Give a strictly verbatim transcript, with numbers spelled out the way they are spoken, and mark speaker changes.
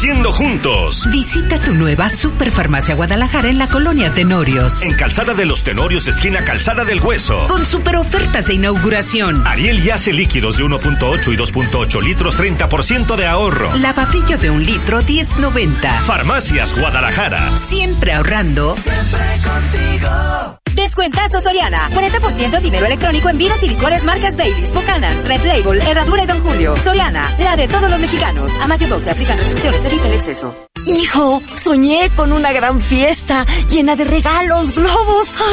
Speaker 1: creciendo juntos.
Speaker 2: Visita tu nueva Superfarmacia Guadalajara en la colonia Tenorios.
Speaker 1: En Calzada de los Tenorios, esquina Calzada del Hueso.
Speaker 2: Con super ofertas de inauguración.
Speaker 1: Ariel y hace líquidos de uno punto ocho y dos punto ocho litros, treinta por ciento de ahorro.
Speaker 2: Lavavrillo de un litro, diez noventa.
Speaker 1: Farmacias Guadalajara.
Speaker 2: Siempre ahorrando.
Speaker 3: Siempre contigo.
Speaker 4: Descuentazo Soriana. cuarenta por ciento dinero electrónico en vinos y licores marcas Baileys, Buchanan, Red Label, Herradura y Don Julio. Soriana, la de todos los mexicanos. A mayo doce, aplican restricciones, evita el exceso.
Speaker 5: Hijo, soñé con una gran fiesta llena de regalos, globos.